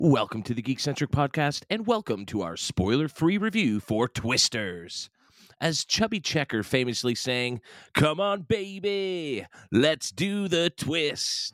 Welcome to the Geek-Centric Podcast, and welcome to our spoiler-free review for Twisters. As Chubby Checker famously sang, "Come on, baby, let's do the twist."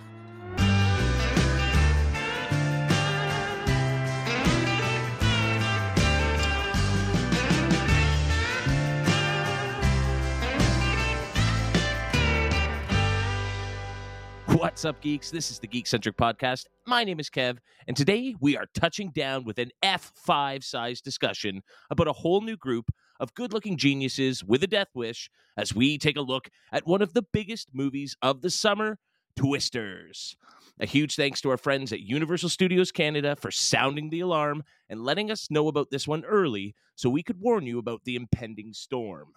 What's up, geeks? This is the Geek-Centric Podcast. My name is Kev, and today we are touching down with an F5-sized discussion about a whole new group of good-looking geniuses with a death wish as we take a look at one of the biggest movies of the summer, Twisters. A huge thanks to our friends at Universal Studios Canada for sounding the alarm and letting us know about this one early so we could warn you about the impending storm.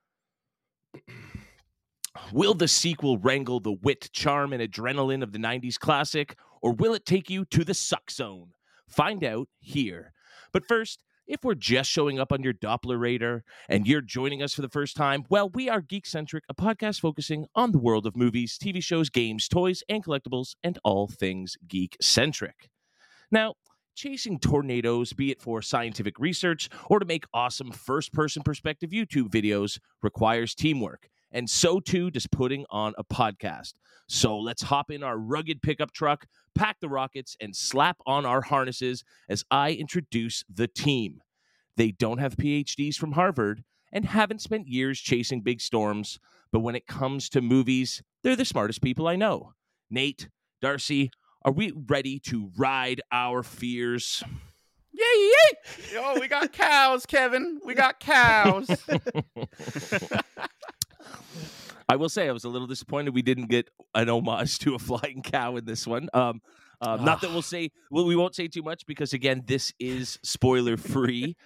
Will the sequel wrangle the wit, charm, and adrenaline of the 90s classic, or will it take you to the suck zone? Find out here. But first, if we're just showing up on your Doppler radar and you're joining us for the first time, well, we are Geek-Centric, a podcast focusing on the world of movies, TV shows, games, toys, and collectibles, and all things geek-centric. Now, chasing tornadoes, be it for scientific research or to make awesome first-person perspective YouTube videos, requires teamwork. And so too does putting on a podcast. So let's hop in our rugged pickup truck, pack the rockets, and slap on our harnesses as I introduce the team. They don't have PhDs from Harvard and haven't spent years chasing big storms, but when it comes to movies, they're the smartest people I know. Nate, Darcy, are we ready to ride our fears? Yay, yay! Yo, we got cows, Kevin. We got cows. I will say I was a little disappointed we didn't get an homage to a flying cow in this one. Not that we won't say too much because, again, this is spoiler free.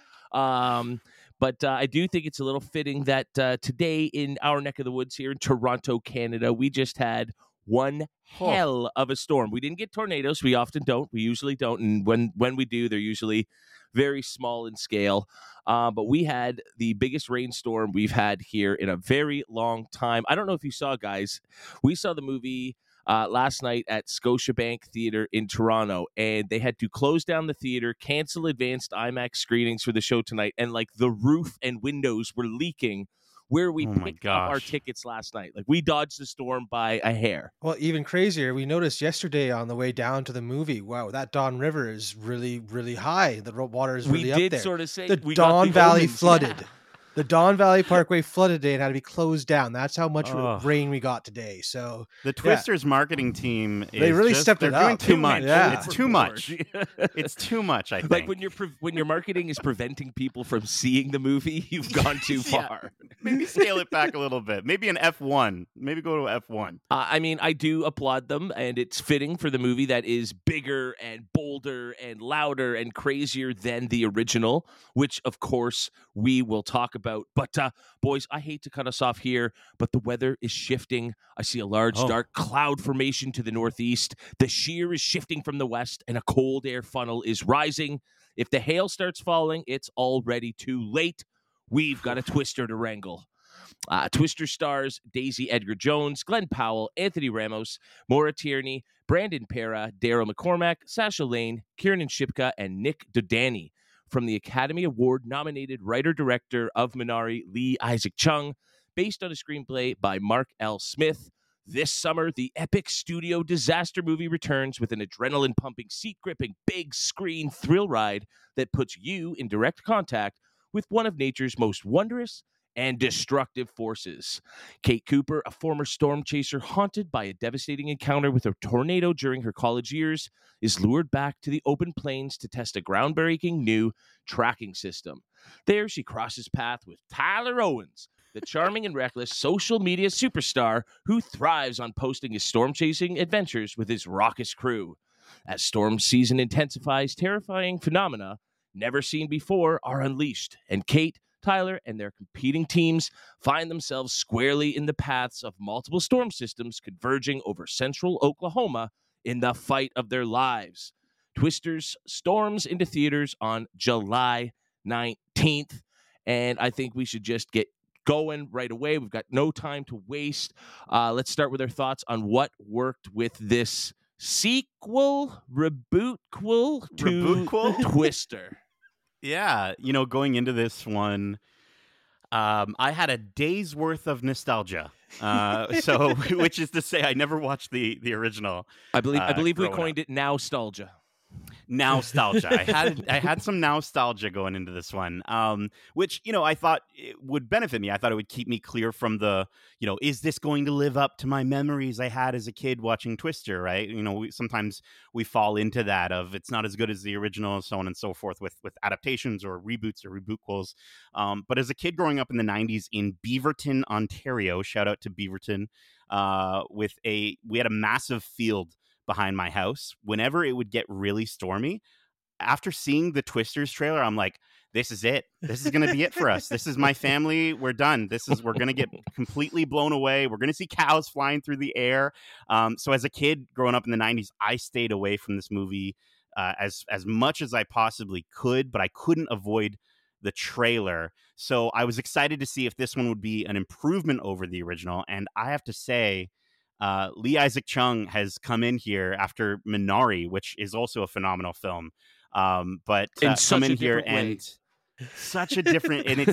But I do think it's a little fitting that today in our neck of the woods here in Toronto, Canada, we just had one hell of a storm. We didn't get tornadoes. We often don't. We usually don't. And when we do, they're usually very small in scale. But we had the biggest rainstorm we've had here in a very long time. I don't know if you saw, guys. We saw the movie last night at Scotiabank Theatre in Toronto, and they had to close down the theater, cancel advanced IMAX screenings for the show tonight, and like the roof and windows were leaking where we picked up our tickets last night. Like, we dodged the storm by a hair. Well, even crazier, we noticed yesterday on the way down to the movie, wow, that Don River is really, really high. The water is really up there. We did sort of say the Don Valley flooded. Yeah. The Don Valley Parkway flooded today and had to be closed down. That's how much rain we got today. So the Twisters marketing team they really stepped it up. They're doing too much. Yeah. It's too much. It's too much, I think. Like when your marketing is preventing people from seeing the movie, you've gone too far. Maybe scale it back a little bit. Maybe an F1. Maybe go to F1. I mean, I do applaud them, and it's fitting for the movie that is bigger and bolder and louder and crazier than the original, which, of course, we will talk about. But boys, I hate to cut us off here, but the weather is shifting. I see a large dark cloud formation to the northeast. The shear is shifting from the west, and a cold air funnel is rising. If the hail starts falling, it's already too late. We've got a Twister to wrangle. Twister stars Daisy Edgar Jones, Glenn Powell, Anthony Ramos, Maura Tierney, Brandon Pera, Daryl McCormack, Sasha Lane, Kiernan Shipka, and Nick Dodani. From the Academy Award-nominated writer-director of Minari, Lee Isaac Chung, based on a screenplay by Mark L. Smith. This summer, the epic studio disaster movie returns with an adrenaline-pumping, seat-gripping, big-screen thrill ride that puts you in direct contact with one of nature's most wondrous and destructive forces. Kate Cooper, a former storm chaser haunted by a devastating encounter with a tornado during her college years, is lured back to the open plains to test a groundbreaking new tracking system. There, she crosses paths with Tyler Owens, the charming and reckless social media superstar who thrives on posting his storm-chasing adventures with his raucous crew. As storm season intensifies, terrifying phenomena never seen before are unleashed, and Kate, Tyler, and their competing teams find themselves squarely in the paths of multiple storm systems converging over central Oklahoma in the fight of their lives. Twisters storms into theaters on July 19th, and I think we should just get going right away. We've got no time to waste. Let's start with our thoughts on what worked with this rebootquel to Rebootquel? Twister. Yeah, going into this one, I had a day's worth of nostalgia. So, which is to say, I never watched the original. I believe we growing coined up. it nostalgia. Nostalgia. I had some nostalgia going into this one, which I thought it would benefit me. I thought it would keep me clear from the is this going to live up to my memories I had as a kid watching Twister? Right? Sometimes we fall into that of it's not as good as the original, so on and so forth with adaptations or reboots or rebootquels. But as a kid growing up in the '90s in Beaverton, Ontario, shout out to Beaverton, we had a massive field behind my house. Whenever it would get really stormy, after seeing the Twisters trailer, I'm like, this is it. This is going to be it for us. This is my family. We're done. We're going to get completely blown away. We're going to see cows flying through the air. So as a kid growing up in the '90s, I stayed away from this movie as much as I possibly could, but I couldn't avoid the trailer. So I was excited to see if this one would be an improvement over the original. And I have to say, Lee Isaac Chung has come in here after Minari, which is also a phenomenal film. But In come in here different way. and such a different in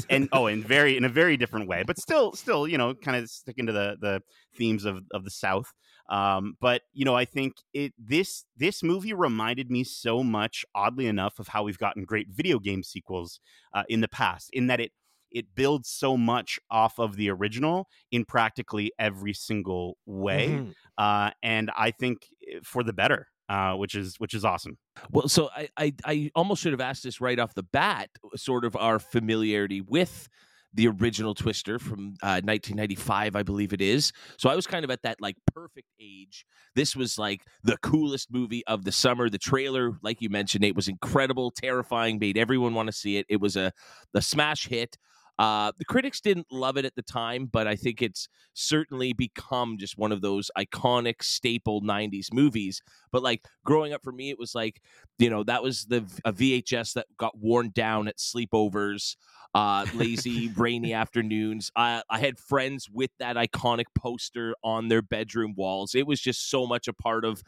a very different way, but still kind of sticking to the themes of the South. But I think this movie reminded me so much, oddly enough, of how we've gotten great video game sequels in the past, in that it builds so much off of the original in practically every single way. Mhm. And I think for the better, which is awesome. Well, so I almost should have asked this right off the bat, sort of our familiarity with the original Twister from 1995, I believe it is. So I was kind of at that like perfect age. This was like the coolest movie of the summer. The trailer, like you mentioned, it was incredible, terrifying, made everyone want to see it. It was the smash hit. The critics didn't love it at the time, but I think it's certainly become just one of those iconic staple 90s movies. But like growing up for me, it was like, that was a VHS that got worn down at sleepovers, lazy, rainy afternoons. I had friends with that iconic poster on their bedroom walls. It was just so much a part of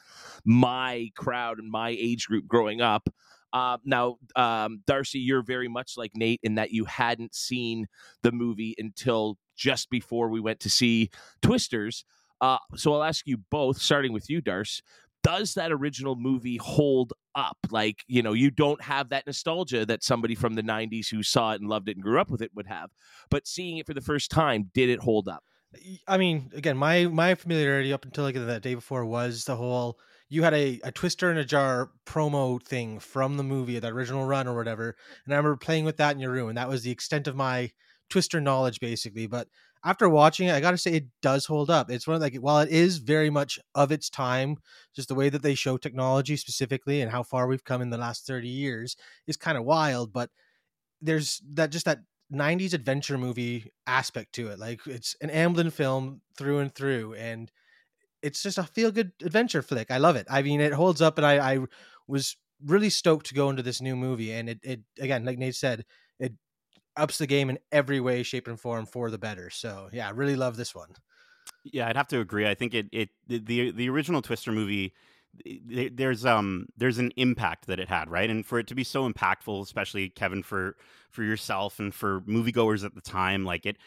my crowd and my age group growing up. Now, Darcy, you're very much like Nate in that you hadn't seen the movie until just before we went to see Twisters. So I'll ask you both, starting with you, Darcy. Does that original movie hold up? Like, you don't have that nostalgia that somebody from the 90s who saw it and loved it and grew up with it would have. But seeing it for the first time, did it hold up? I mean, again, my familiarity up until like that day before was the whole you had a Twister in a jar promo thing from the movie, that original run or whatever, and I remember playing with that in your room, and that was the extent of my Twister knowledge basically. But after watching it, I got to say it does hold up. It's one of while it is very much of its time, just the way that they show technology specifically and how far we've come in the last 30 years is kind of wild, but there's that 90s adventure movie aspect to it. Like it's an Amblin film through and through, and it's just a feel good adventure flick. I love it. I mean, it holds up, and I was really stoked to go into this new movie. And it again, like Nate said, it ups the game in every way, shape, and form for the better. So yeah, I really love this one. Yeah, I'd have to agree. I think the original Twister movie, there's an impact that it had, right? And for it to be so impactful, especially Kevin, for yourself and for moviegoers at the time, like it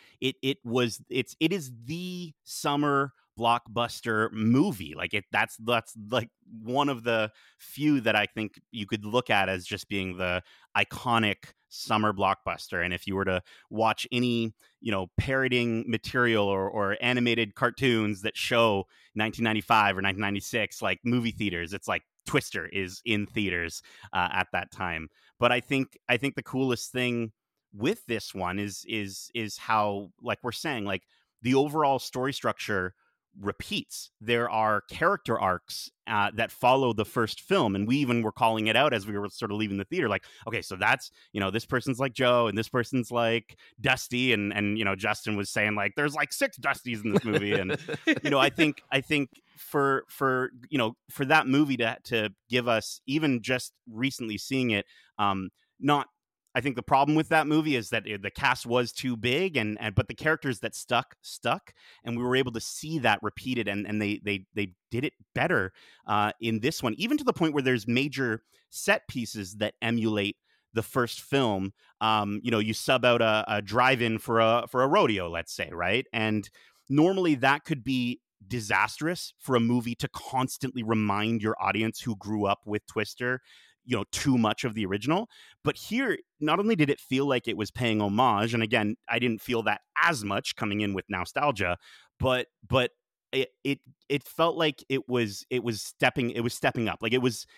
is the summer blockbuster movie. Like that's like one of the few that I think you could look at as just being the iconic summer blockbuster. And if you were to watch any parroting material or animated cartoons that show 1995 or 1996 like movie theaters, it's like Twister is in theaters at that time. But I think the coolest thing with this one is how, like we're saying, like the overall story structure repeats. There are character arcs that follow the first film, and we even were calling it out as we were sort of leaving the theater, like, okay, so that's this person's like Joe and this person's like Dusty, and Justin was saying like there's like 6 Dustys in this movie. And I think for that movie to give us, even just recently seeing it, not I think the problem with that movie is that the cast was too big, and but the characters that stuck, and we were able to see that repeated, and they did it better in this one, even to the point where there's major set pieces that emulate the first film. You sub out a drive-in for a rodeo, let's say, right? And normally that could be disastrous for a movie to constantly remind your audience who grew up with Twister, too much of the original. But here, not only did it feel like it was paying homage, and again, I didn't feel that as much coming in with nostalgia, but it felt like it was stepping up. Like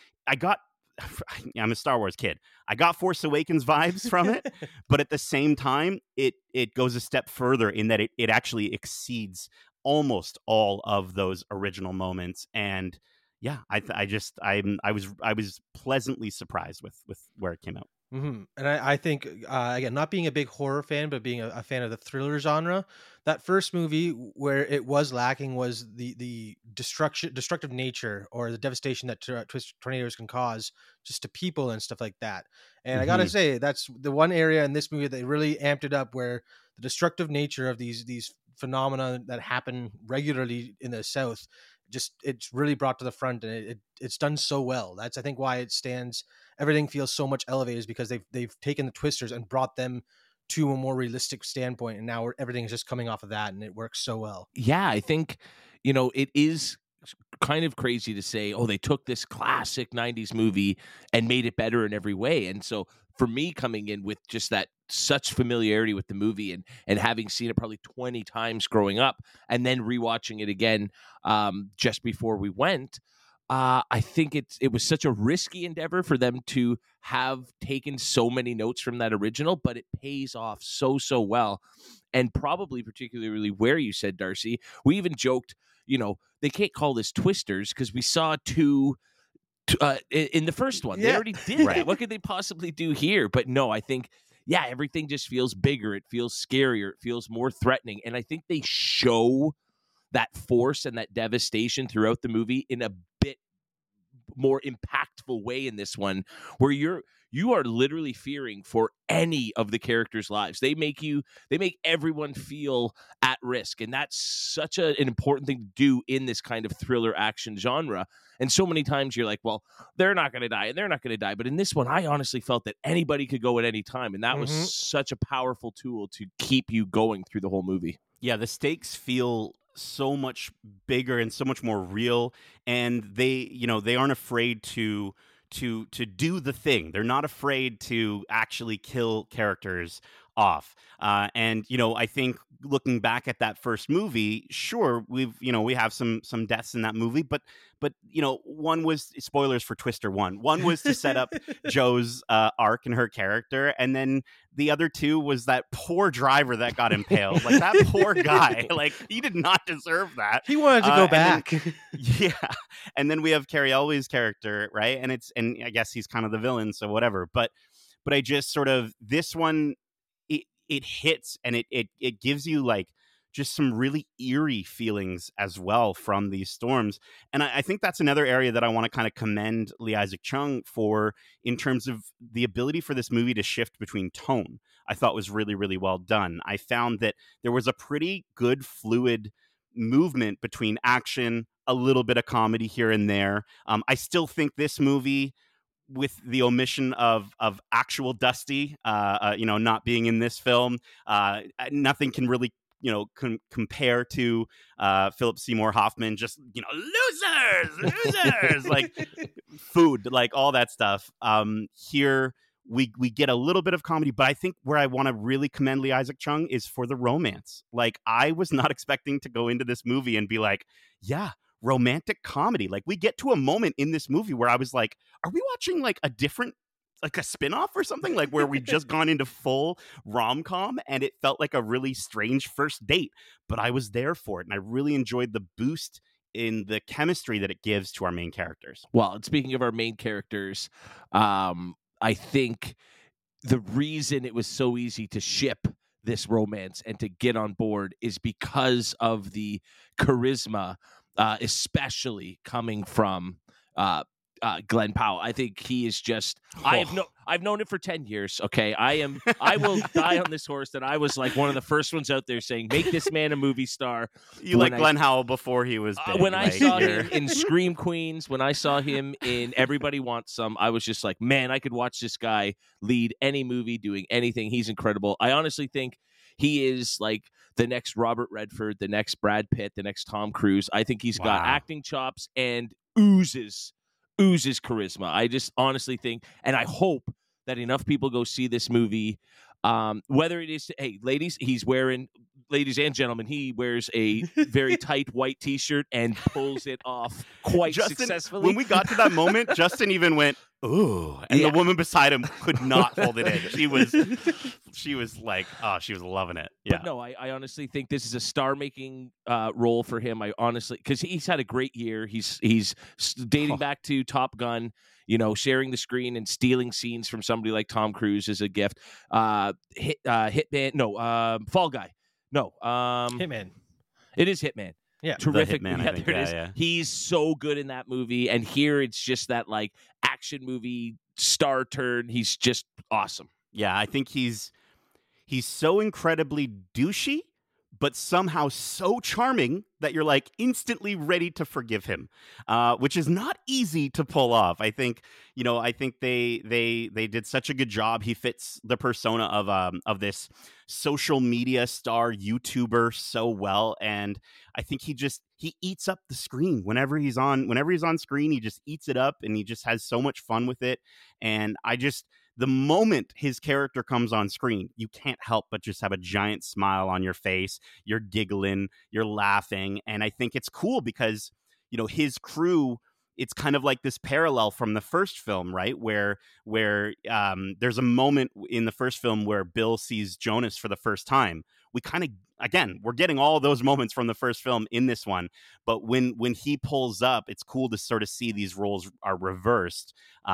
I'm a Star Wars kid. I got Force Awakens vibes from it, but at the same time, it goes a step further in that it actually exceeds almost all of those original moments. And yeah, I was pleasantly surprised with where it came out. Mm-hmm. And I think, again, not being a big horror fan, but being a fan of the thriller genre, that first movie where it was lacking was the destructive nature or the devastation that tornadoes can cause just to people and stuff like that. And I gotta say, that's the one area in this movie that really amped it up, where the destructive nature of these phenomena that happen regularly in the South, it's really brought to the front, and it's done so well. That's, I think, why it stands. Everything feels so much elevated, is because they've taken the Twisters and brought them to a more realistic standpoint, and now everything's just coming off of that, and it works so well. Yeah, I think it is kind of crazy to say, oh, they took this classic 90s movie and made it better in every way. And so for me, coming in with just that such familiarity with the movie and having seen it probably 20 times growing up, and then rewatching it again just before we went, I think it was such a risky endeavor for them to have taken so many notes from that original, but it pays off so well. And probably particularly where you said, Darcy, we even joked, they can't call this Twisters because we saw two in the first one. Yeah. They already did that. What could they possibly do here? But no, I think, everything just feels bigger. It feels scarier. It feels more threatening. And I think they show that force and that devastation throughout the movie in a bit more impactful way in this one, where you are literally fearing for any of the characters' lives. They make everyone feel at risk, and that's such an important thing to do in this kind of thriller action genre. And so many times you're like, well, they're not going to die and they're not going to die, but in this one I honestly felt that anybody could go at any time, and that was such a powerful tool to keep you going through the whole movie. Yeah, the stakes feel so much bigger and so much more real, and they aren't afraid to do the thing. They're not afraid to actually kill characters off. And I think looking back at that first movie, sure, we have some deaths in that movie, but one was, spoilers for Twister 1. One was to set up Joe's arc and her character, and then the other two was that poor driver that got impaled. Like, that poor guy, like, he did not deserve that. He wanted to go back. And then we have Cary Elwes's character, right? And I guess he's kind of the villain, so whatever. But I just sort of, this one, it hits, and it gives you like just some really eerie feelings as well from these storms. And I think that's another area that I want to kind of commend Lee Isaac Chung for, in terms of the ability for this movie to shift between tone. I thought was really, really well done. I found that there was a pretty good fluid movement between action, a little bit of comedy here and there. I still think this movie, with the omission of actual Dusty, not being in this film, nothing can really, compare to Philip Seymour Hoffman, just, losers, like food, like all that stuff. Here we get a little bit of comedy, but I think where I want to really commend Lee Isaac Chung is for the romance. Like, I was not expecting to go into this movie and be like, yeah, romantic comedy. Like, we get to a moment in this movie where I was like, are we watching like a different, like a spinoff or something, like where we just gone into full rom-com, and it felt like a really strange first date, but I was there for it, and I really enjoyed the boost in the chemistry that it gives to our main characters. Well, and speaking of our main characters, I think the reason it was so easy to ship this romance and to get on board is because of the charisma, especially coming from Glenn Powell. I think he is just. I've known it for 10 years. Okay, I will die on this horse that I was like one of the first ones out there saying, make this man a movie star. You like Glenn Powell before he was big. When I saw him in Scream Queens, when I saw him in Everybody Wants Some, I was just like, man, I could watch this guy lead any movie, doing anything. He's incredible. I honestly think he is like the next Robert Redford, the next Brad Pitt, the next Tom Cruise. I think he's got acting chops and oozes charisma. I just honestly think, and I hope that enough people go see this movie. Whether it is, hey, ladies and gentlemen, he wears a very tight white T-shirt and pulls it off quite successfully. When we got to that moment, Justin even went, "Ooh," and the woman beside him could not hold it in. She was like, oh, she was loving it. Yeah. But no, I honestly think this is a star-making role for him. I honestly, because he's had a great year. He's dating back to Top Gun. You know, sharing the screen and stealing scenes from somebody like Tom Cruise is a gift. Hitman, no, Fall Guy. No, Hitman. It is Hitman. Yeah, terrific. The Hitman, there it is. Yeah. He's so good in that movie, and here it's just that like action movie star turn. He's just awesome. Yeah, I think he's so incredibly douchey, but somehow so charming that you're like instantly ready to forgive him, which is not easy to pull off. I think they did such a good job. He fits the persona of this social media star YouTuber so well, and I think he eats up the screen whenever he's on screen. He just eats it up, and he just has so much fun with it. And the moment his character comes on screen, you can't help but just have a giant smile on your face. You're giggling, you're laughing. And I think it's cool because, you know, his crew, it's kind of like this parallel from the first film, right? Where there's a moment in the first film where Bill sees Jonas for the first time. We kind of, again, we're getting all those moments from the first film in this one. But when he pulls up, it's cool to sort of see these roles are reversed.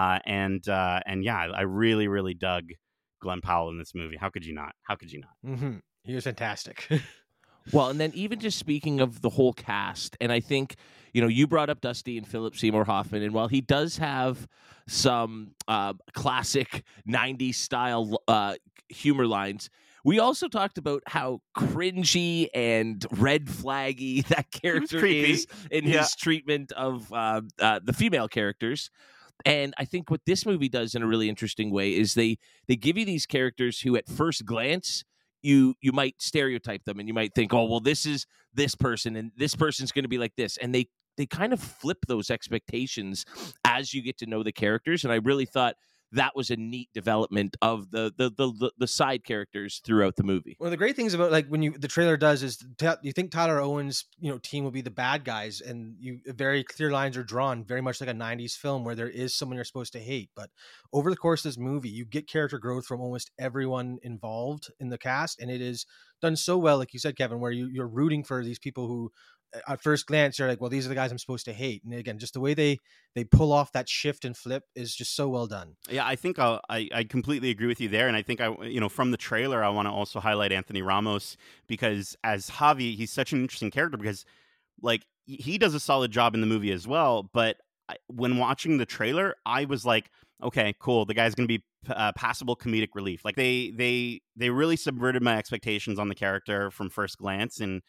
And yeah, I really, really dug Glenn Powell in this movie. How could you not? Mm-hmm. He was fantastic. Well, and then even just speaking of the whole cast, and I think, you know, you brought up Dusty and Philip Seymour Hoffman, and while he does have some classic 90s style humor lines, we also talked about how cringy and red flaggy that character is in his treatment of the female characters. And I think what this movie does in a really interesting way is they give you these characters who at first glance you might stereotype them and you might think, oh, well, this is this person and this person's going to be like this. And they kind of flip those expectations as you get to know the characters. And I really thought that was a neat development of the side characters throughout the movie. One of the great things about like when the trailer does is you think Tyler Owen's team will be the bad guys, and very clear lines are drawn, very much like a 90s film where there is someone you're supposed to hate. But over the course of this movie, you get character growth from almost everyone involved in the cast, and it is done so well, like you said, Kevin, where you're rooting for these people who at first glance you're like, well, these are the guys I'm supposed to hate. And again, just the way they pull off that shift and flip is just so well done. Yeah, I think I completely agree with you there. And I think from the trailer, I want to also highlight Anthony Ramos, because as Javi, he's such an interesting character because like he does a solid job in the movie as well. But when watching the trailer, I was like, okay, cool. The guy's going to be passable comedic relief. Like they really subverted my expectations on the character from first glance. And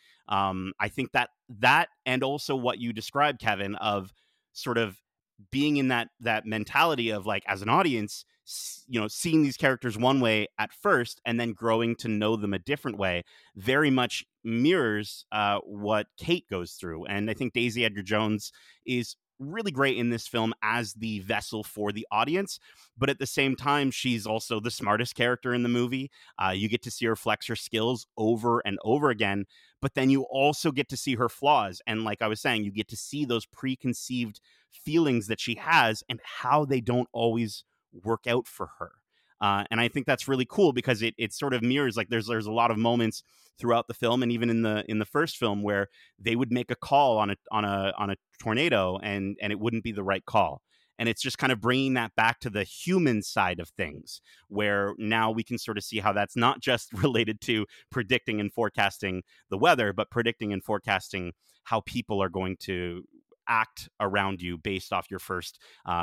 I think that and also what you described, Kevin, of sort of being in that mentality of like, as an audience, seeing these characters one way at first and then growing to know them a different way, very much mirrors what Kate goes through. And I think Daisy Edgar-Jones is really great in this film as the vessel for the audience, but at the same time, she's also the smartest character in the movie. You get to see her flex her skills over and over again, but then you also get to see her flaws. And like I was saying, you get to see those preconceived feelings that she has and how they don't always work out for her. And I think that's really cool because it sort of mirrors, like there's a lot of moments throughout the film and even in the first film where they would make a call on a tornado and it wouldn't be the right call. And it's just kind of bringing that back to the human side of things, where now we can sort of see how that's not just related to predicting and forecasting the weather, but predicting and forecasting how people are going to act around you based off your first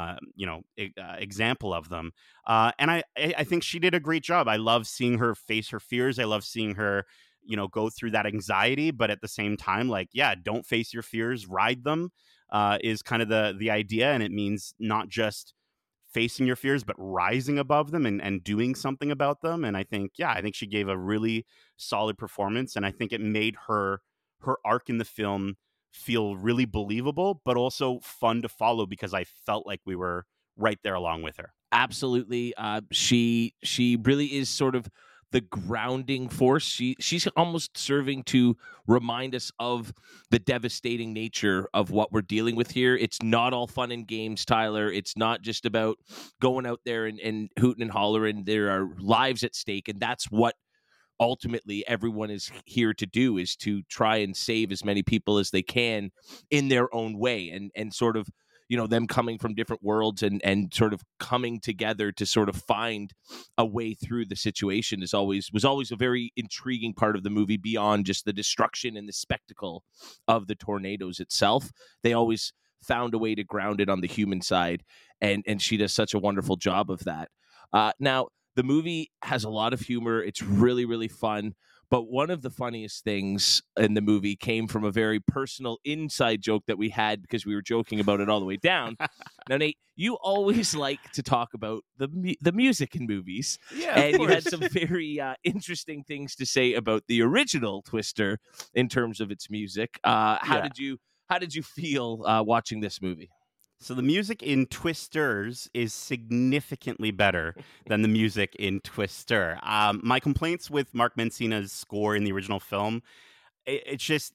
example of them. And I think she did a great job. I love seeing her face her fears. I love seeing her go through that anxiety, but at the same time, like, yeah, don't face your fears, ride them, is kind of the idea. And it means not just facing your fears, but rising above them and doing something about them. And I think she gave a really solid performance. And I think it made her arc in the film feel really believable, but also fun to follow because I felt like we were right there along with her. Absolutely. She really is sort of the grounding force. She's almost serving to remind us of the devastating nature of what we're dealing with here. It's not all fun and games, Tyler. It's not just about going out there and hooting and hollering. There are lives at stake, and that's what ultimately everyone is here to do, is to try and save as many people as they can in their own way, and sort of them coming from different worlds and sort of coming together to sort of find a way through the situation was always a very intriguing part of the movie, beyond just the destruction and the spectacle of the tornadoes itself. They always found a way to ground it on the human side, and she does such a wonderful job of that. Now, the movie has a lot of humor. It's really, really fun. But one of the funniest things in the movie came from a very personal inside joke that we had, because we were joking about it all the way down. Now, Nate, you always like to talk about the music in movies. Yeah, and you had some very interesting things to say about the original Twister in terms of its music. How did you feel watching this movie? So the music in Twisters is significantly better than the music in Twister. My complaints with Mark Mancina's score in the original film, it's just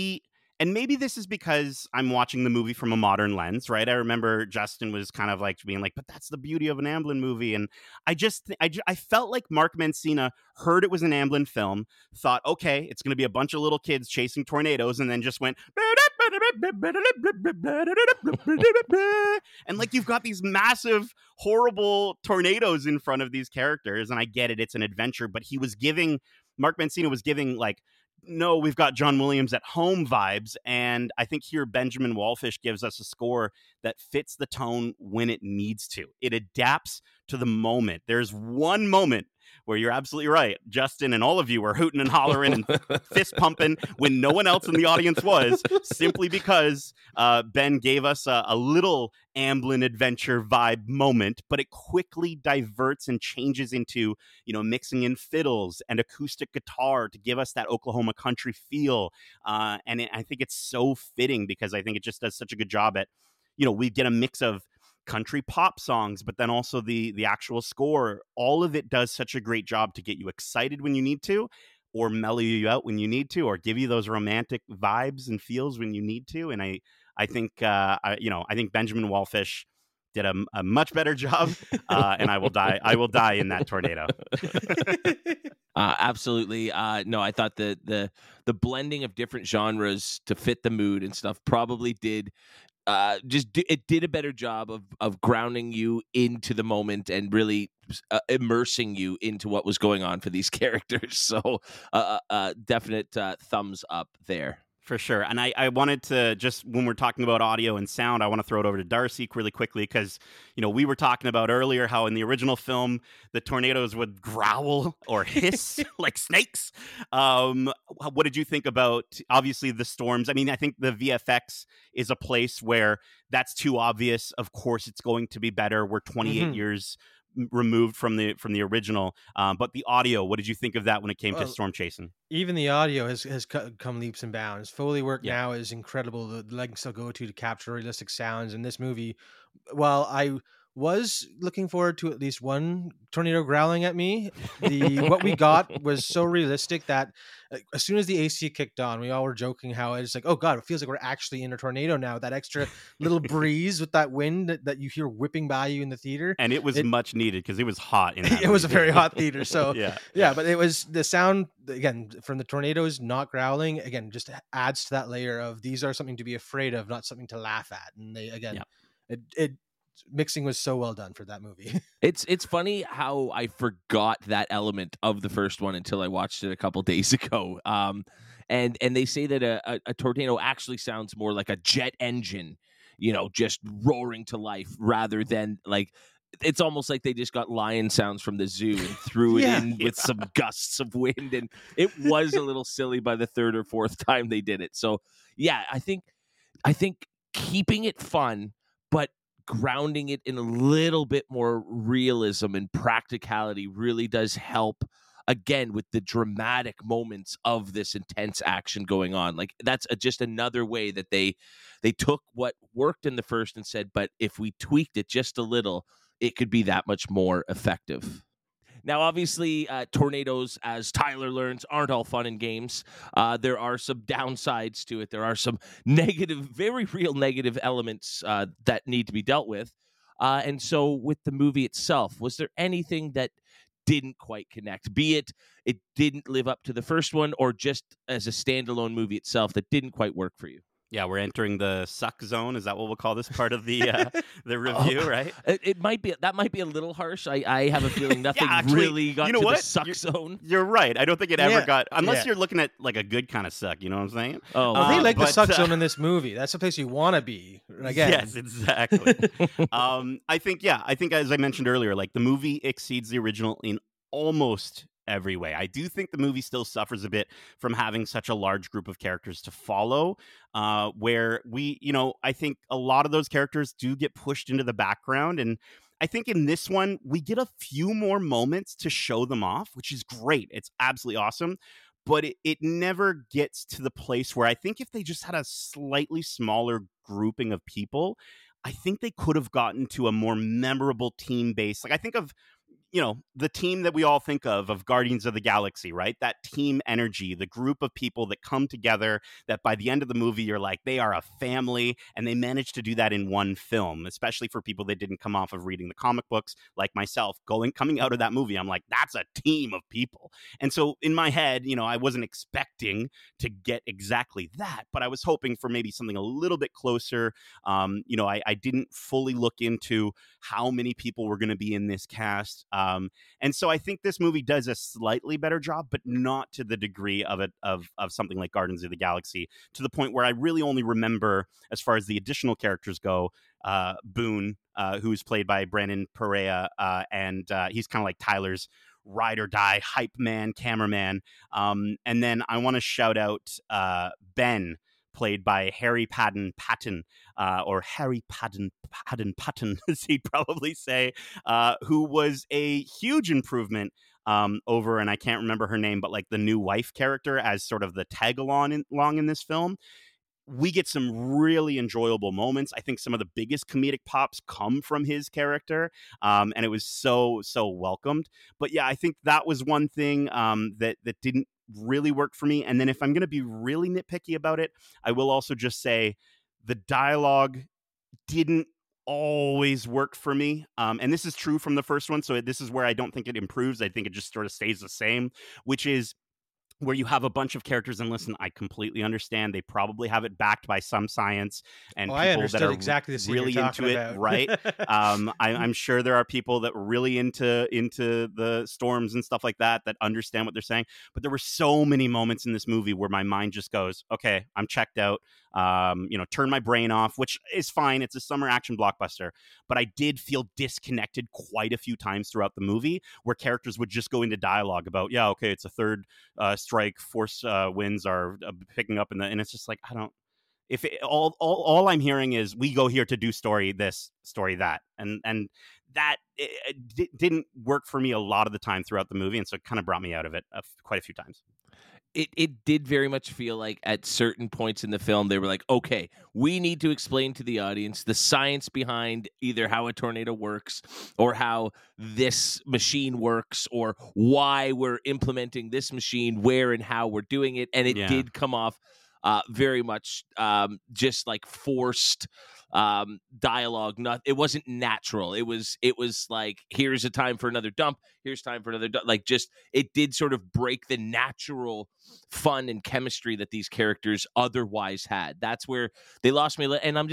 and maybe this is because I'm watching the movie from a modern lens, right? I remember Justin was kind of like being like, but that's the beauty of an Amblin movie. And I felt like Mark Mancina heard it was an Amblin film, thought, okay, it's going to be a bunch of little kids chasing tornadoes, and then just went... and like, you've got these massive, horrible tornadoes in front of these characters, and I get it, it's an adventure, but Mark Mancina was giving like, no, we've got John Williams at home vibes. And I think here Benjamin Wallfisch gives us a score that fits the tone when it needs to. It adapts to the moment. There's one moment where you're absolutely right. Justin and all of you were hooting and hollering and fist pumping when no one else in the audience was, simply because Ben gave us a little Amblin adventure vibe moment, but it quickly diverts and changes into, mixing in fiddles and acoustic guitar to give us that Oklahoma country feel. I think it's so fitting, because I think it just does such a good job at, we get a mix of country pop songs, but then also the actual score. All of it does such a great job to get you excited when you need to, or mellow you out when you need to, or give you those romantic vibes and feels when you need to. And I think I think Benjamin Wallfisch did a much better job, and I will die in that tornado. Absolutely. No, I thought the blending of different genres to fit the mood and stuff probably did it did a better job of grounding you into the moment and really immersing you into what was going on for these characters. So definite thumbs up there. For sure. And I wanted to, just when we're talking about audio and sound, I want to throw it over to Darcy really quickly, because, we were talking about earlier how in the original film, the tornadoes would growl or hiss like snakes. What did you think about, obviously, the storms? I mean, I think the VFX is a place where that's too obvious. Of course, it's going to be better. We're 28 years removed from the original, but the audio, what did you think of that when it came to storm chasing? Even the audio has come leaps and bounds. Foley work now is incredible. The lengths they'll go to capture realistic sounds in this movie. While I was looking forward to at least one tornado growling at me, what we got was so realistic that as soon as the AC kicked on, we all were joking how it's like, oh god, it feels like we're actually in a tornado now. That extra little breeze with that wind that you hear whipping by you in the theater, and it was much needed because it was hot in that it was a very hot theater. So yeah, but it was the sound again from the tornadoes not growling again just adds to that layer of these are something to be afraid of, not something to laugh at. And they again it mixing was so well done for that movie. It's funny how I forgot that element of the first one until I watched it a couple days ago. And they say that a tornado actually sounds more like a jet engine, just roaring to life rather than like. It's almost like they just got lion sounds from the zoo and threw it in with some gusts of wind, and it was a little silly by the third or fourth time they did it. So yeah, I think keeping it fun, but grounding it in a little bit more realism and practicality really does help, again, with the dramatic moments of this intense action going on. Like that's just another way that they took what worked in the first and said, but if we tweaked it just a little, it could be that much more effective. Now, obviously, tornadoes, as Tyler learns, aren't all fun and games. There are some downsides to it. There are some negative, very real negative elements that need to be dealt with. And so with the movie itself, was there anything that didn't quite connect, be it didn't live up to the first one, or just as a standalone movie itself that didn't quite work for you? Yeah, we're entering the suck zone. Is that what we'll call this part of the review, right? It might be. That might be a little harsh. I have a feeling nothing really got to the suck zone. You're right. I don't think it ever got, unless you're looking at like a good kind of suck. You know what I'm saying? Oh, they like the suck zone in this movie. That's the place you want to be. Again. Yes, exactly. I think as I mentioned earlier, like the movie exceeds the original in almost every way. I do think the movie still suffers a bit from having such a large group of characters to follow, where I think a lot of those characters do get pushed into the background. And I think in this one, we get a few more moments to show them off, which is great. It's absolutely awesome. But it never gets to the place where I think if they just had a slightly smaller grouping of people, I think they could have gotten to a more memorable team base. Like I think of the team that we all think of Guardians of the Galaxy, right? That team energy, the group of people that come together that by the end of the movie, you're like, they are a family, and they managed to do that in one film, especially for people that didn't come off of reading the comic books like myself. Coming out of that movie, I'm like, that's a team of people. And so in my head, I wasn't expecting to get exactly that, but I was hoping for maybe something a little bit closer. I didn't fully look into how many people were going to be in this cast. And so I think this movie does a slightly better job, but not to the degree of something like Guardians of the Galaxy, to the point where I really only remember, as far as the additional characters go, Boone, who's played by Brandon Perea, and he's kind of like Tyler's ride or die hype man, cameraman. And then I want to shout out Ben, played by Harry Patton, or Harry Patton, as he'd probably say, who was a huge improvement over, and I can't remember her name, but like the new wife character as sort of the tag along in this film. We get some really enjoyable moments. I think some of the biggest comedic pops come from his character, and it was so welcomed. But yeah, I think that was one thing that didn't really work for me. And then if I'm going to be really nitpicky about it, I will also just say the dialogue didn't always work for me. And this is true from the first one. So this is where I don't think it improves. I think it just sort of stays the same, which is where you have a bunch of characters, and listen, I completely understand. They probably have it backed by some science and people that are exactly the really into it, about. Right? I'm sure there are people that were really into the storms and stuff like that understand what they're saying. But there were so many moments in this movie where my mind just goes, okay, I'm checked out. Turn my brain off, which is fine. It's a summer action blockbuster. But I did feel disconnected quite a few times throughout the movie, where characters would just go into dialogue about, yeah, okay, it's a third strike, force winds are picking up, and it's just like, I don't. If it, all I'm hearing is, we go here to do story this, story that, and that didn't work for me a lot of the time throughout the movie, and so it kind of brought me out of it quite a few times. It did very much feel like at certain points in the film, they were like, okay, we need to explain to the audience the science behind either how a tornado works or how this machine works or why we're implementing this machine, where and how we're doing it. And it did come off very much just like forced dialogue. It wasn't natural. It was like, here's a time for another dump, here's time for another dump. Like, just, it did sort of break the natural fun and chemistry that these characters otherwise had. That's where they lost me. And I'm just like,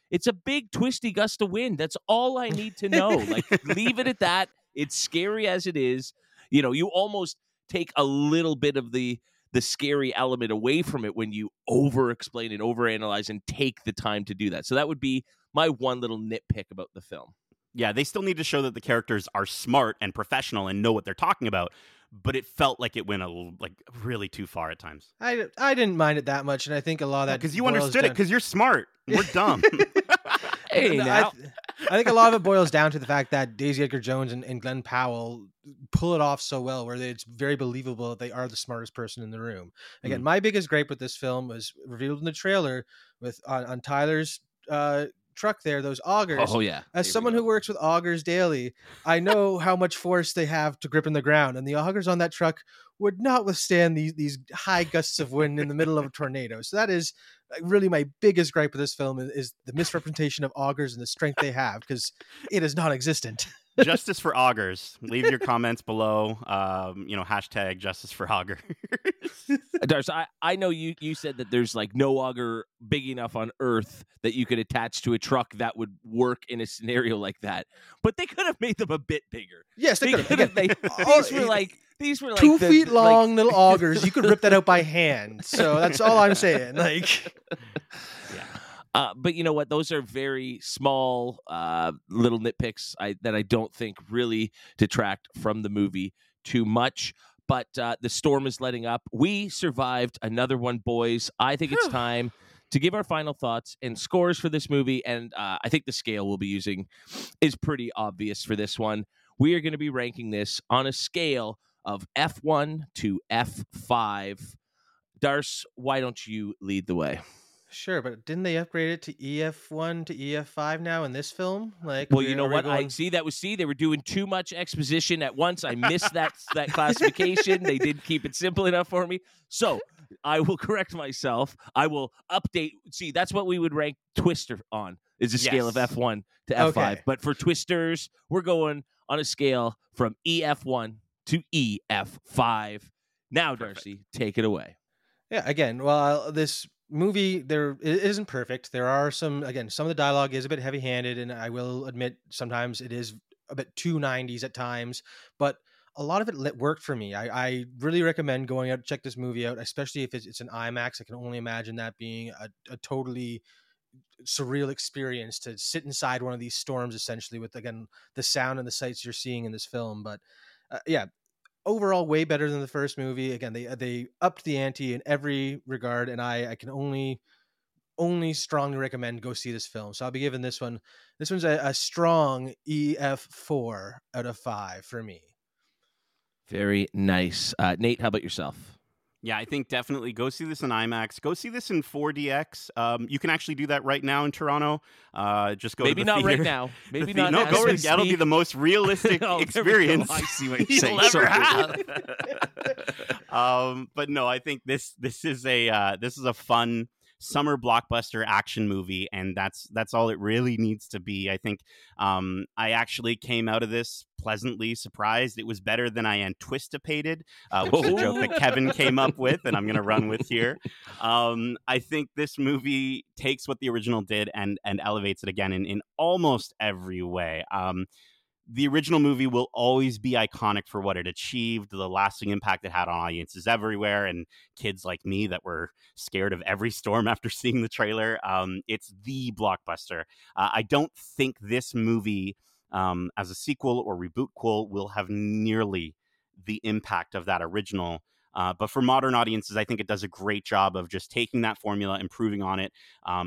It's a big twisty gust of wind. That's all I need to know. Like, leave it at that. It's scary as it is. You almost take a little bit of the scary element away from it when you over explain and overanalyze and take the time to do that. So that would be my one little nitpick about the film. Yeah, they still need to show that the characters are smart and professional and know what they're talking about, but it felt like it went really too far at times. I didn't mind it that much, and I think a lot of that because you understood it because you're smart. We're dumb. Hey, now. I think a lot of it boils down to the fact that Daisy Edgar Jones and Glenn Powell pull it off so well, where it's very believable that they are the smartest person in the room. Again, my biggest gripe with this film was revealed in the trailer with on Tyler's truck there, those augers. Oh yeah. As someone who works with augers daily, I know how much force they have to grip in the ground, and the augers on that truck would not withstand these high gusts of wind in the middle of a tornado. So that is really my biggest gripe with this film is the misrepresentation of augers and the strength they have, because it is non-existent. Justice for augers. Leave your comments below. Hashtag justice for augers. Darce, I know you said that there's like no auger big enough on Earth that you could attach to a truck that would work in a scenario like that. But they could have made them a bit bigger. Yes, they could have. These were like 2 feet long little augers. You could rip that out by hand. So that's all I'm saying. But you know what? Those are very small little nitpicks that I don't think really detract from the movie too much. But the storm is letting up. We survived another one, boys. I think it's time to give our final thoughts and scores for this movie. And I think the scale we'll be using is pretty obvious for this one. We are going to be ranking this on a scale of F1 to F5. Darce, why don't you lead the way? Sure, but didn't they upgrade it to EF1 to EF5 now in this film? Well, you know what? They were doing too much exposition at once. I missed that classification. They didn't keep it simple enough for me. So I will correct myself. I will update. See, that's what we would rank Twister on, is a scale of F1 to F5. Okay. But for Twisters, we're going on a scale from EF1 to EF5. Now, Darcy, take it away. Yeah, again, well, this movie, it isn't perfect. There are some of the dialogue is a bit heavy-handed, and I will admit sometimes it is a bit too 90s at times, but a lot of it worked for me. I really recommend going out to check this movie out, especially if it's an IMAX. I can only imagine that being a totally surreal experience to sit inside one of these storms, essentially, with, again, the sound and the sights you're seeing in this film. But overall, way better than the first movie. Again, they upped the ante in every regard, and I can only strongly recommend go see this film. So I'll be giving this one's a strong EF4 out of 5 for me. Very nice. Nate, how about yourself? Yeah, I think definitely go see this in IMAX. Go see this in 4DX. You can actually do that right now in Toronto. Just go Maybe to the not theater. right now. Maybe not. No, go right. That'll be the most realistic experience I see what you're saying. Ever have. But no, I think this is a fun summer blockbuster action movie, and that's all it really needs to be. I think I actually came out of this pleasantly surprised. It was better than I anticipated, which is a joke that Kevin came up with, and I'm going to run with here. I think this movie takes what the original did and elevates it again in almost every way. The original movie will always be iconic for what it achieved, the lasting impact it had on audiences everywhere, and kids like me that were scared of every storm after seeing the trailer. It's the blockbuster. I don't think this movie, as a sequel or reboot-quel, will have nearly the impact of that original. But for modern audiences, I think it does a great job of just taking that formula, improving on it.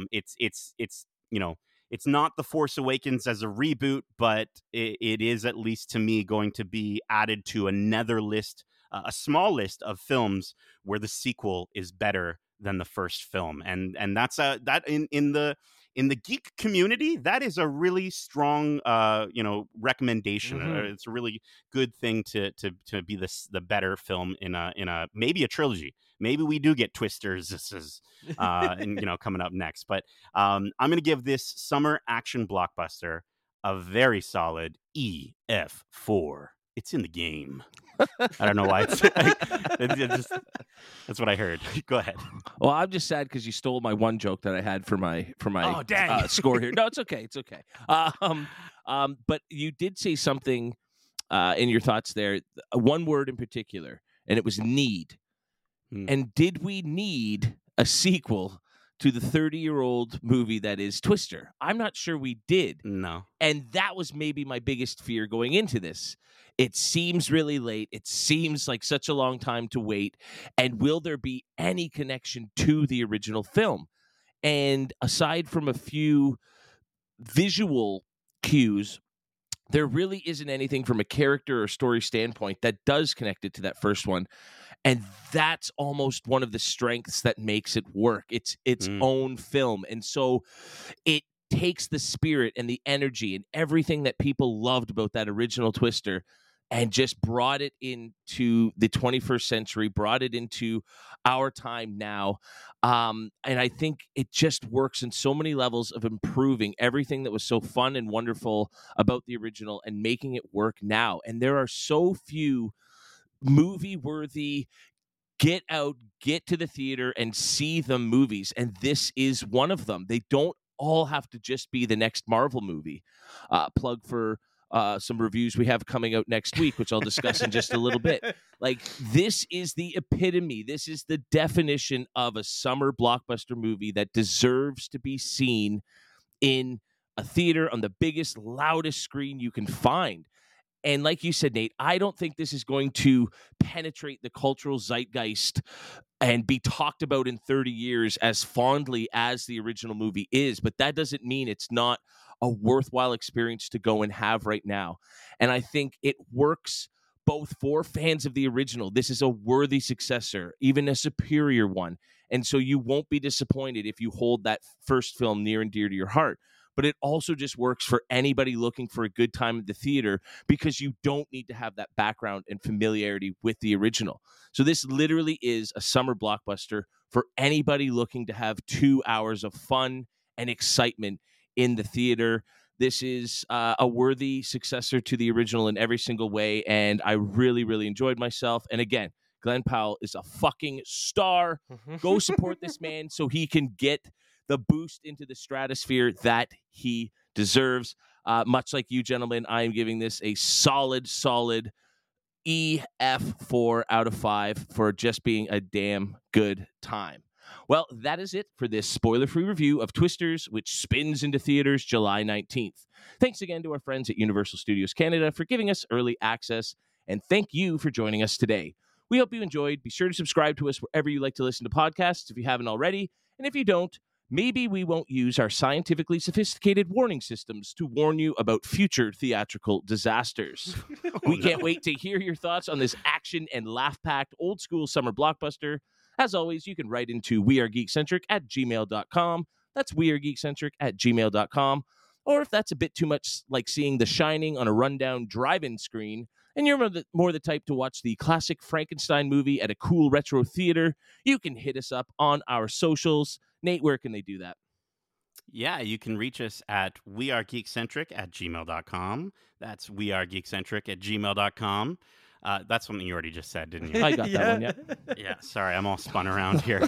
It's not The Force Awakens as a reboot, but it is, at least to me, going to be added to another list, a small list of films where the sequel is better than the first film, and that's that in the geek community, that is a really strong recommendation. Mm-hmm. It's a really good thing to be the better film in a maybe a trilogy. Maybe we do get Twisters. This is coming up next. But I'm going to give this summer action blockbuster a very solid EF4. It's in the game. I don't know why. That's what I heard. Go ahead. Well, I'm just sad because you stole my one joke that I had for my Oh, dang. score here. No, it's okay. It's okay. But you did say something in your thoughts there, one word in particular, and it was need. And did we need a sequel to the 30-year-old movie that is Twister? I'm not sure we did. No. And that was maybe my biggest fear going into this. It seems really late. It seems like such a long time to wait. And will there be any connection to the original film? And aside from a few visual cues, there really isn't anything from a character or story standpoint that does connect it to that first one. And that's almost one of the strengths that makes it work. It's its own film. And so it takes the spirit and the energy and everything that people loved about that original Twister and just brought it into the 21st century, brought it into our time now. And I think it just works in so many levels of improving everything that was so fun and wonderful about the original and making it work now. And there are so few movie-worthy, get out, get to the theater, and see the movies. And this is one of them. They don't all have to just be the next Marvel movie. Plug for some reviews we have coming out next week, which I'll discuss in just a little bit. Like, this is the epitome. This is the definition of a summer blockbuster movie that deserves to be seen in a theater on the biggest, loudest screen you can find. And like you said, Nate, I don't think this is going to penetrate the cultural zeitgeist and be talked about in 30 years as fondly as the original movie is. But that doesn't mean it's not a worthwhile experience to go and have right now. And I think it works both for fans of the original. This is a worthy successor, even a superior one. And so you won't be disappointed if you hold that first film near and dear to your heart. But it also just works for anybody looking for a good time at the theater because you don't need to have that background and familiarity with the original. So this literally is a summer blockbuster for anybody looking to have 2 hours of fun and excitement in the theater. This is a worthy successor to the original in every single way, and I really, really enjoyed myself. And again, Glenn Powell is a fucking star. Go support this man so he can get the boost into the stratosphere that he deserves. Much like you, gentlemen, I am giving this a solid EF4 out of 5 for just being a damn good time. Well, that is it for this spoiler-free review of Twisters, which spins into theaters July 19th. Thanks again to our friends at Universal Studios Canada for giving us early access, and thank you for joining us today. We hope you enjoyed. Be sure to subscribe to us wherever you like to listen to podcasts if you haven't already, and if you don't, maybe we won't use our scientifically sophisticated warning systems to warn you about future theatrical disasters. We can't wait to hear your thoughts on this action and laugh-packed old-school summer blockbuster. As always, you can write into wearegeekcentric@gmail.com. That's wearegeekcentric@gmail.com. Or if that's a bit too much like seeing The Shining on a rundown drive-in screen, and you're more the type to watch the classic Frankenstein movie at a cool retro theater, you can hit us up on our socials. Nate, where can they do that? Yeah, you can reach us at wearegeekcentric@gmail.com. That's wearegeekcentric@gmail.com. That's something you already just said, didn't you? I got that one, yeah. Yeah, sorry, I'm all spun around here.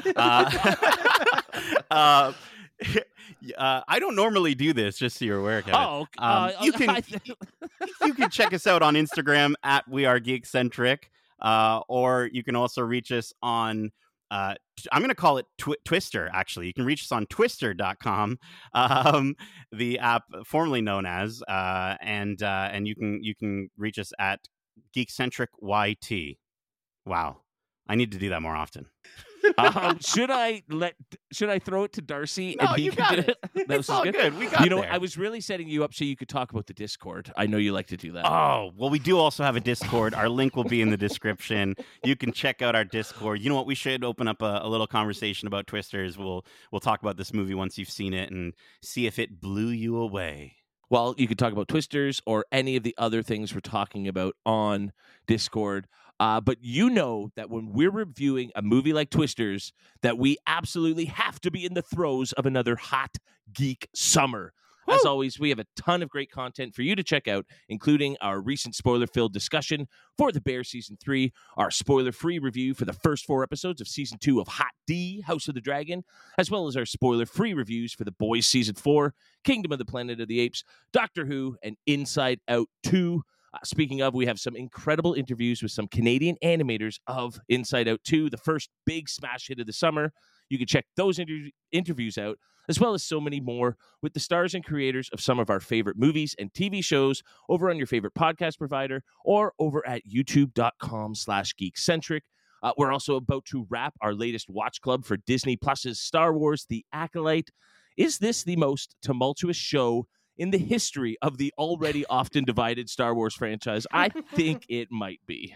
I don't normally do this, just so you're aware, Kevin. You can check us out on Instagram at wearegeekcentric, or you can also reach us on I'm going to call it Twister, actually. You can reach us on twister.com, the app formerly known as, and you can reach us at Geekcentric YT. Wow. I need to do that more often. Should I throw it to Darcy? No, and he you can got do it. It's all good. We got there. there. I was really setting you up so you could talk about the Discord. I know you like to do that. Oh, well, we do also have a Discord. Our link will be in the description. You can check out our Discord. You know what? We should open up a little conversation about Twisters. We'll talk about this movie once you've seen it and see if it blew you away. Well, you could talk about Twisters or any of the other things we're talking about on Discord. But you know that when we're reviewing a movie like Twisters, that we absolutely have to be in the throes of another hot geek summer. As always, we have a ton of great content for you to check out, including our recent spoiler-filled discussion for The Bear Season 3, our spoiler-free review for the first 4 episodes of Season 2 of Hot D, House of the Dragon, as well as our spoiler-free reviews for The Boys Season 4, Kingdom of the Planet of the Apes, Doctor Who, and Inside Out 2. Speaking of, we have some incredible interviews with some Canadian animators of Inside Out 2, the first big smash hit of the summer. You can check those interviews out, as well as so many more with the stars and creators of some of our favorite movies and TV shows over on your favorite podcast provider or over at youtube.com/geekcentric. We're also about to wrap our latest watch club for Disney Plus's Star Wars: The Acolyte. Is this the most tumultuous show in the history of the already often divided Star Wars franchise? I think it might be.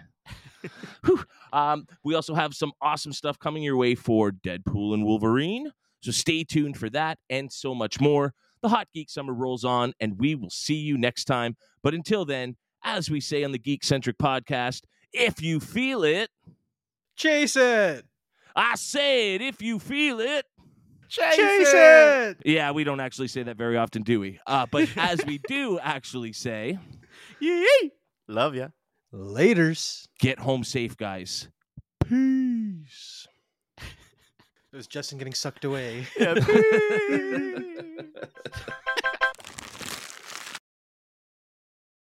We also have some awesome stuff coming your way for Deadpool and Wolverine, so stay tuned for that and so much more. The Hot Geek Summer rolls on, and we will see you next time. But until then, as we say on the Geek-Centric podcast, if you feel it, chase it. I said, if you feel it, Chase it. yeah, we don't actually say that very often, do we? But as we do actually say, Yee! Love ya. Laters. get home safe, guys. Peace. It was Justin getting sucked away. Yeah.